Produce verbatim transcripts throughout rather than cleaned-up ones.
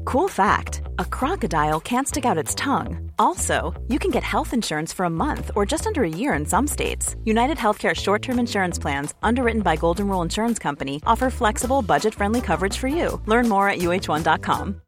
Cool fact, a crocodile can't stick out its tongue. Also, you can get health insurance for a month or just under a year in some states. United Healthcare short-term insurance plans, underwritten by Golden Rule Insurance Company, offer flexible, budget-friendly coverage for you. Learn more at U H one dot com.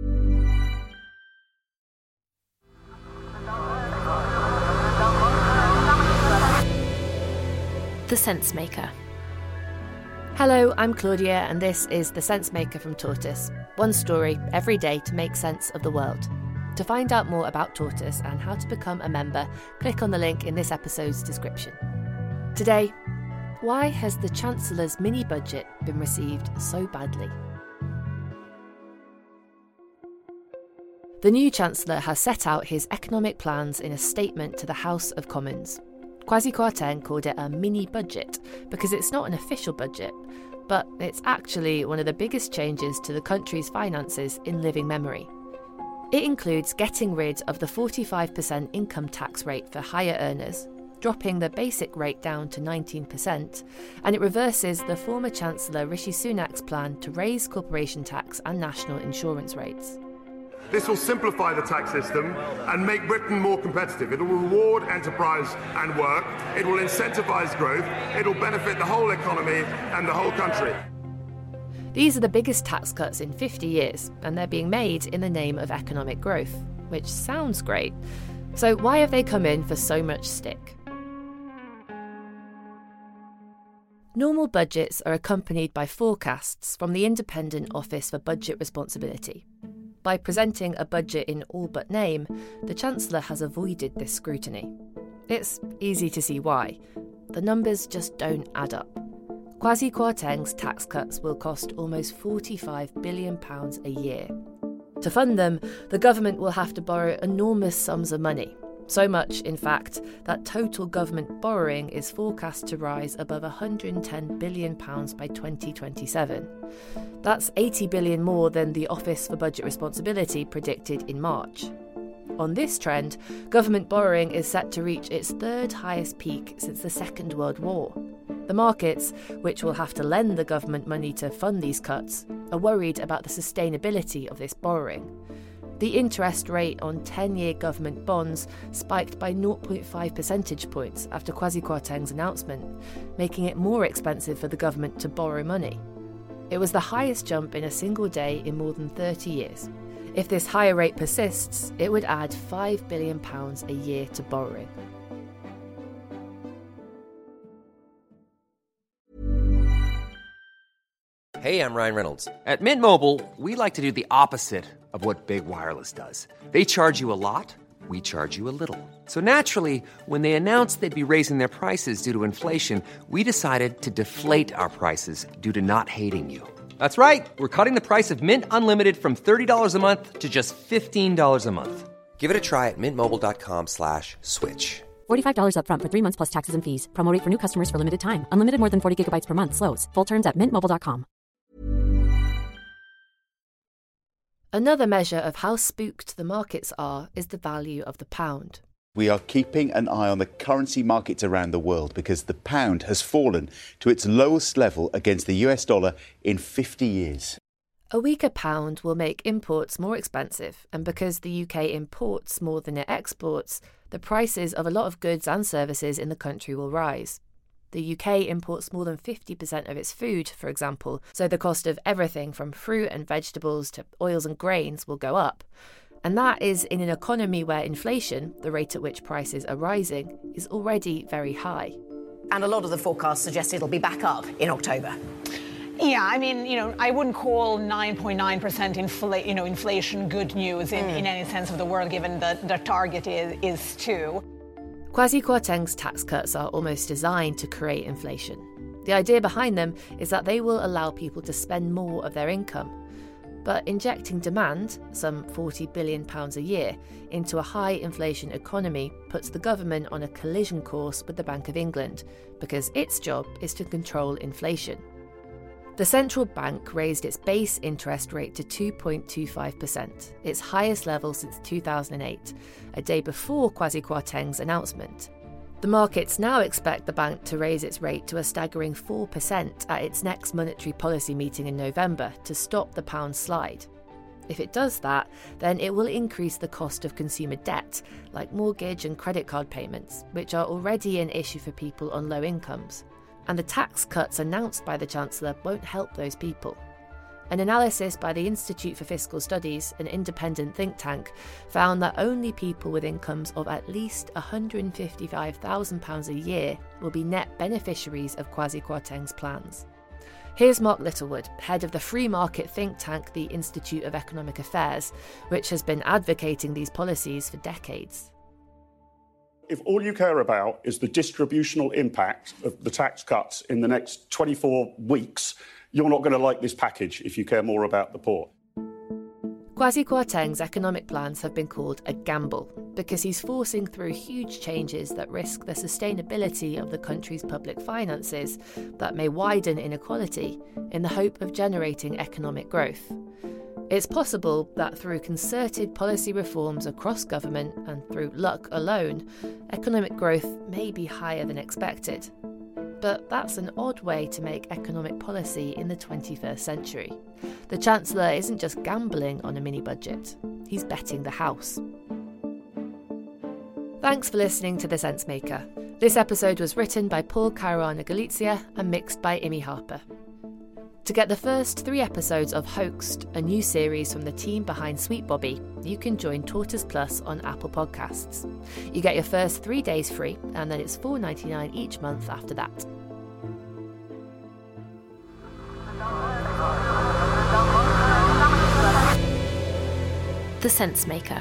The Sensemaker. Hello, I'm Claudia, and this is The Sensemaker from Tortoise. One story every day to make sense of the world. To find out more about Tortoise and how to become a member, click on the link in this episode's description. Today, why has the Chancellor's mini-budget been received so badly? The new Chancellor has set out his economic plans in a statement to the House of Commons. Kwasi Kwarteng called it a mini-budget because it's not an official budget, but it's actually one of the biggest changes to the country's finances in living memory. It includes getting rid of the forty-five percent income tax rate for higher earners, dropping the basic rate down to nineteen percent, and it reverses the former Chancellor Rishi Sunak's plan to raise corporation tax and national insurance rates. This will simplify the tax system and make Britain more competitive. It will reward enterprise and work. It will incentivise growth. It will benefit the whole economy and the whole country. These are the biggest tax cuts in fifty years, and they're being made in the name of economic growth, which sounds great. So why have they come in for so much stick? Normal budgets are accompanied by forecasts from the Independent Office for Budget Responsibility. By presenting a budget in all but name, the Chancellor has avoided this scrutiny. It's easy to see why. The numbers just don't add up. Kwasi Kwarteng's tax cuts will cost almost forty-five billion pounds a year. To fund them, the government will have to borrow enormous sums of money. So much, in fact, that total government borrowing is forecast to rise above one hundred ten billion pounds by twenty twenty-seven. That's eighty billion pounds more than the Office for Budget Responsibility predicted in March. On this trend, government borrowing is set to reach its third highest peak since the Second World War. The markets, which will have to lend the government money to fund these cuts, are worried about the sustainability of this borrowing. The interest rate on ten-year government bonds spiked by zero point five percentage points after Kwasi Kwarteng's announcement, making it more expensive for the government to borrow money. It was the highest jump in a single day in more than thirty years. If this higher rate persists, it would add five billion pounds a year to borrowing. Hey, I'm Ryan Reynolds. At Mint Mobile, we like to do the opposite of what Big Wireless does. They charge you a lot, we charge you a little. So naturally, when they announced they'd be raising their prices due to inflation, we decided to deflate our prices due to not hating you. That's right. We're cutting the price of Mint Unlimited from thirty dollars a month to just fifteen dollars a month. Give it a try at mintmobile.com slash switch. forty-five dollars up front for three months plus taxes and fees. Promo rate for new customers for limited time. Unlimited more than forty gigabytes per month. Slows full terms at mint mobile dot com. Another measure of how spooked the markets are is the value of the pound. We are keeping an eye on the currency markets around the world because the pound has fallen to its lowest level against the U S dollar in fifty years. A weaker pound will make imports more expensive, and because the U K imports more than it exports, the prices of a lot of goods and services in the country will rise. The U K imports more than fifty percent of its food, for example, so the cost of everything from fruit and vegetables to oils and grains will go up. And that is in an economy where inflation, the rate at which prices are rising, is already very high. And a lot of the forecasts suggest it'll be back up in October. Yeah, I mean, you know, I wouldn't call nine point nine percent infl- you know, inflation good news in, mm. in any sense of the word, given that the target is, is two. Kwasi Kwarteng's tax cuts are almost designed to create inflation. The idea behind them is that they will allow people to spend more of their income. But injecting demand, some forty billion pounds a year, into a high inflation economy puts the government on a collision course with the Bank of England, because its job is to control inflation. The central bank raised its base interest rate to two point two five percent, its highest level since two thousand eight, a day before Kwasi Kwarteng's announcement. The markets now expect the bank to raise its rate to a staggering four percent at its next monetary policy meeting in November to stop the pound slide. If it does that, then it will increase the cost of consumer debt, like mortgage and credit card payments, which are already an issue for people on low incomes. And the tax cuts announced by the Chancellor won't help those people. An analysis by the Institute for Fiscal Studies, an independent think tank, found that only people with incomes of at least one hundred fifty-five thousand pounds a year will be net beneficiaries of Kwasi Kwarteng's plans. Here's Mark Littlewood, head of the free market think tank, the Institute of Economic Affairs, which has been advocating these policies for decades. If all you care about is the distributional impact of the tax cuts in the next twenty-four weeks, you're not going to like this package if you care more about the poor. Kwasi Kwarteng's economic plans have been called a gamble because he's forcing through huge changes that risk the sustainability of the country's public finances that may widen inequality in the hope of generating economic growth. It's possible that through concerted policy reforms across government and through luck alone, economic growth may be higher than expected. But that's an odd way to make economic policy in the twenty-first century. The Chancellor isn't just gambling on a mini-budget, he's betting the house. Thanks for listening to The Sensemaker. This episode was written by Paul Caruana Galizia and mixed by Imi Harper. To get the first three episodes of Hoaxed, a new series from the team behind Sweet Bobby, you can join Tortoise Plus on Apple Podcasts. You get your first three days free, and then it's four dollars ninety-nine each month after that. The Sensemaker.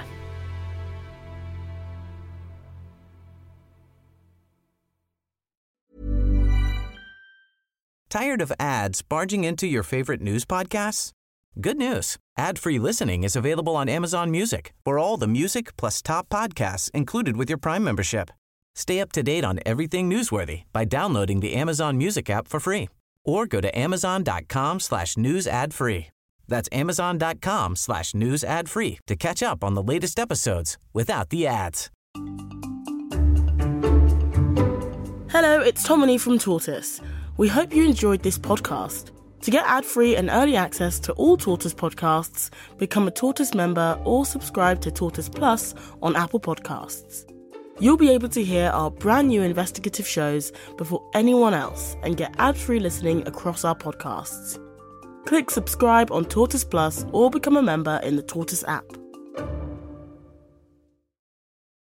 Tired of ads barging into your favorite news podcasts? Good news. Ad-free listening is available on Amazon Music for all the music plus top podcasts included with your Prime membership. Stay up to date on everything newsworthy by downloading the Amazon Music app for free or go to amazon.com slash news ad free. That's amazon.com slash news ad free to catch up on the latest episodes without the ads. Hello, it's Tomini from Tortoise. We hope you enjoyed this podcast. To get ad-free and early access to all Tortoise podcasts, become a Tortoise member or subscribe to Tortoise Plus on Apple Podcasts. You'll be able to hear our brand new investigative shows before anyone else and get ad-free listening across our podcasts. Click subscribe on Tortoise Plus or become a member in the Tortoise app.